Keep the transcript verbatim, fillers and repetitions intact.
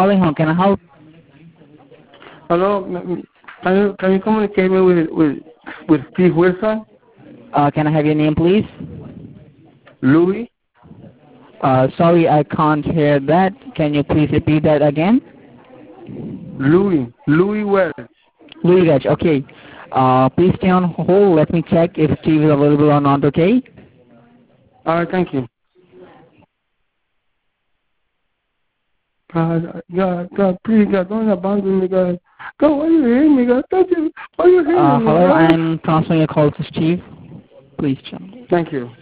calling. How can I help? Hello, can you can you communicate me with with with Steve Wilson? Uh, can I have your name, please? Louis. Uh, sorry, I can't hear that. Can you please repeat that again? Louis. Louis Wells. Louis Gage, okay. Uh, please stay on hold. Let me check if Steve is available or not, okay? All right, thank you. God, God, God, please, God, don't abandon me, God. God, why you hate me, God? Don't you, why you Uh, hating me, hello, God? I'm transferring your call to Steve. Please, John. Thank you.